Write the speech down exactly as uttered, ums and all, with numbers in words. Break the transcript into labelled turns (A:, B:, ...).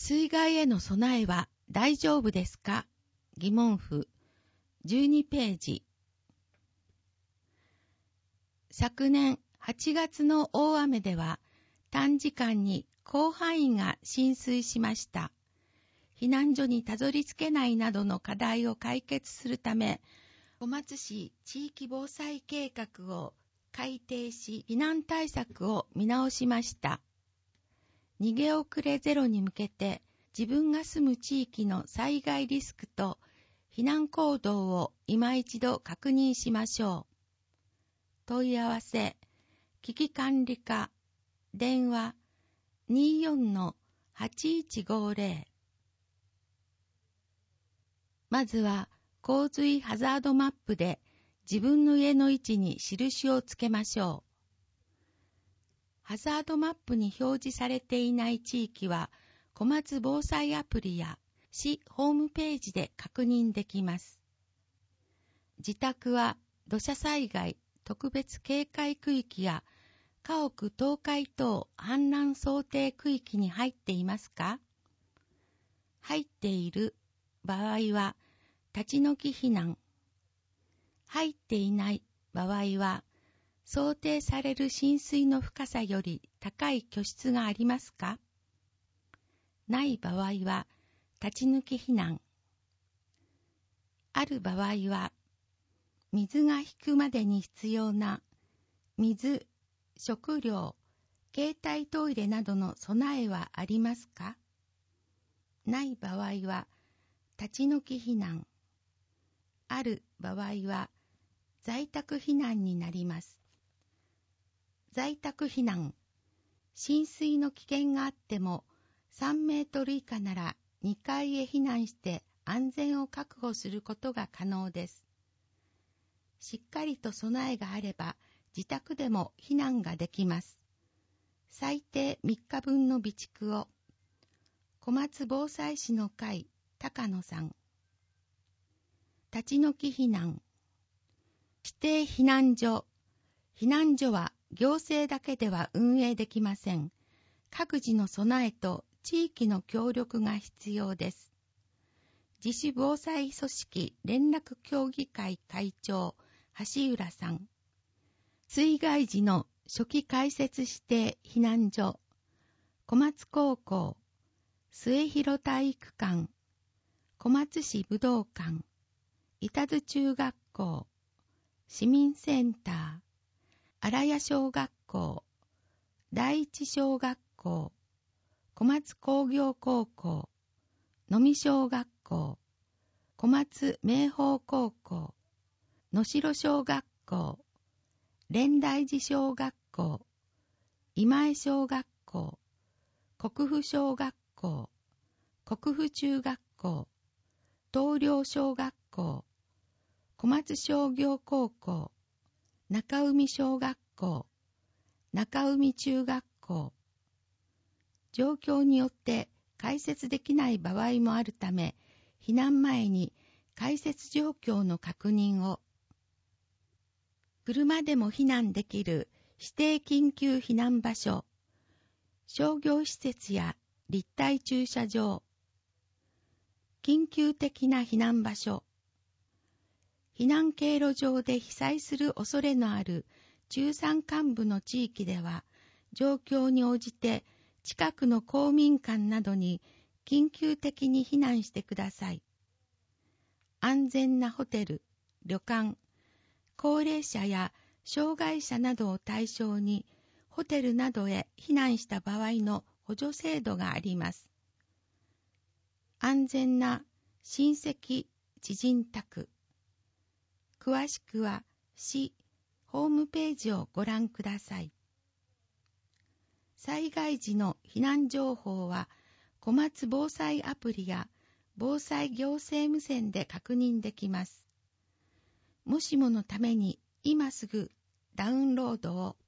A: 水害への備えは大丈夫ですか？疑問符じゅうにページ。昨年はちがつの大雨では短時間に広範囲が浸水しました。避難所にたどり着けないなどの課題を解決するため、小松市地域防災計画を改定し、避難対策を見直しました。逃げ遅れゼロに向けて、自分が住む地域の災害リスクと避難行動を今一度確認しましょう。問い合わせ、危機管理課、電話 にじゅうよんのはちいちごぜろ。まずは洪水ハザードマップで自分の家の位置に印をつけましょう。ハザードマップに表示されていない地域は小松防災アプリや市ホームページで確認できます。自宅は土砂災害特別警戒区域や家屋倒壊等氾濫想定区域に入っていますか？入っている場合は立ち退き避難。入っていない場合は想定される浸水の深さより高い居室がありますか？ない場合は立ち退き避難。ある場合は水が引くまでに必要な水、食料、携帯トイレなどの備えはありますか？ない場合は立ち退き避難。ある場合は在宅避難になります。在宅避難。浸水の危険があってもさんメートル以下ならにかいへ避難して安全を確保することが可能です。しっかりと備えがあれば自宅でも避難ができます。最低みっかぶんの備蓄を。小松防災士の会高野さん。立ち退き避難。指定避難所。避難所は行政だけでは運営できません。各自の備えと地域の協力が必要です。自主防災組織連絡協議会会長橋浦さん。水害時の初期開設指定避難所。小松高校、末広体育館、小松市武道館、板津中学校、市民センター、荒谷小学校、第一小学校、小松工業高校、能美小学校、小松明豊高校、能代小学校、蓮台寺小学校、今江小学校、国府小学校、国府中学校、東陵小学校、小松商業高校、中海小学校、中海中学校。状況によって開設できない場合もあるため、避難前に開設状況の確認を。車でも避難できる指定緊急避難場所、商業施設や立体駐車場、緊急的な避難場所、避難経路上で被災する恐れのある中山間部の地域では、状況に応じて近くの公民館などに緊急的に避難してください。安全なホテル、旅館、高齢者や障害者などを対象にホテルなどへ避難した場合の補助制度があります。安全な親戚、知人宅。詳しくは市ホームページをご覧ください。災害時の避難情報は小松防災アプリや防災行政無線で確認できます。もしものために今すぐダウンロードを。